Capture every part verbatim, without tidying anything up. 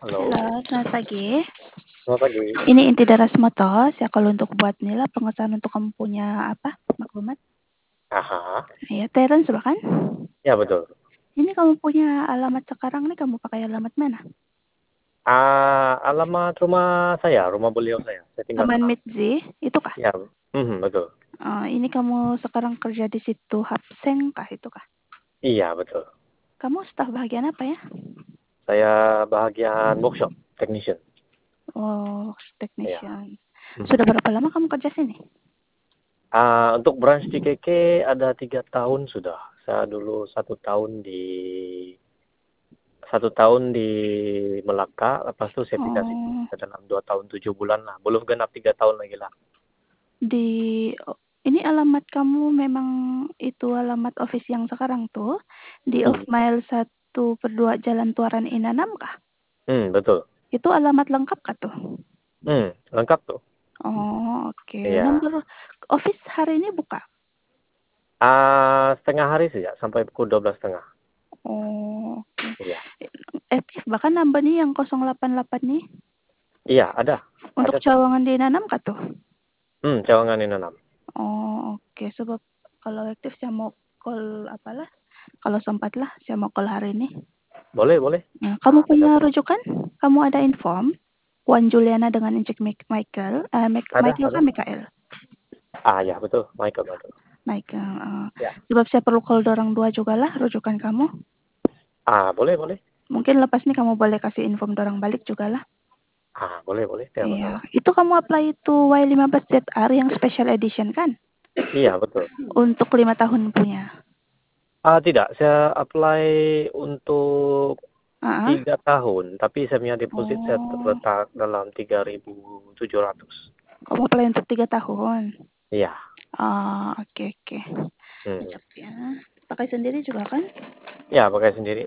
Halo. Halo, selamat pagi. Selamat pagi. Ini inti Daras Motos, ya kalau untuk buat nila pengesahan untuk kamu punya apa, maklumat. Aha. Iya, Terence bukan? Ya, betul. Ini kamu punya alamat sekarang nih, kamu pakai alamat mana? Ah, alamat rumah saya, rumah beliau saya. Saya tinggal Taman sana. Midzi, itu kah? Ya, mhm, betul. Oh, ini kamu sekarang kerja di situ Hapseng kah, itu kah? Iya, betul. Kamu staf bagian apa ya? Saya bagian workshop technician. Oh, Iya. technician. Mhm. Sudah berapa lama kamu kerja sini? Ah, untuk branch di K K ada tiga tahun sudah. Saya dulu satu tahun di satu tahun di Melaka, lepas itu saya pindah sini. Oh, Dalam dua tahun tujuh bulan lah. Belum genap tiga tahun lagi lah. di oh, ini alamat kamu memang itu alamat office yang sekarang tuh di Off Iya. Mile satu per dua Jalan Tuaran Inanam kah? Hmm, betul. Itu alamat lengkap kah tuh? Hmm, lengkap tuh. Oh, oke. Iya. Nomor office hari ini buka? Ah, setengah hari saja, sampai pukul dua belas setengah. Oh, oke. Iya. Aktif bahkan nambah nih yang nol delapan delapan nih. Iya, ada. Ada Untuk tuh. cawangan di Inanam kah tuh? Hmm, Cawangan Inanam. Oh, oke. Sebab kalau aktif saya mau call apalah. Kalau sempat lah saya mau call hari ini. Boleh, boleh. Nah, kamu Ah, punya ada tuh. rujukan? Kamu ada inform? Wan Juliana dengan Injek Michael, eh, Mik- Ada, Michael ada. kan Mikael? Ah, ya, betul. Michael, betul. Michael. eh. Ya. Sebab saya perlu call dorang dua juga lah rujukan kamu. Ah, boleh, boleh. Mungkin lepas nih kamu boleh kasih inform dorang balik juga lah. Ah, boleh, boleh. Tidak Iya. masalah. Itu kamu apply itu Y lima belas Z R yang special edition kan? Iya, betul. Untuk lima tahun punya. Ah, tidak. Saya apply untuk Ah, tiga tahun, tapi saya punya deposit saya oh, terletak dalam tiga ribu tujuh ratus. kamu apply untuk tiga tahun. Iya. Ah, oke oke. Hmm. Cocok ya. Pakai sendiri juga kan? Ya, pakai sendiri.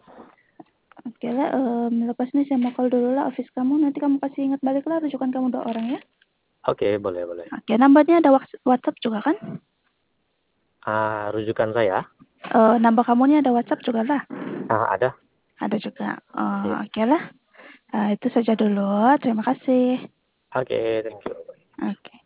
Oke lah, em, lepas ini saya mau call dulu lah office kamu. Nanti kamu kasih ingat balik lah rujukan kamu dua orang ya. Oke, boleh, boleh. Oke, nomornya ada whats- WhatsApp juga kan? Ah, rujukan saya? Eh, nambah kamu nih ada WhatsApp juga lah. Ah, ada. Ada juga. Eh, Iya. oke lah. Eh, itu saja dulu. Terima kasih. Oke, thank you. Oke.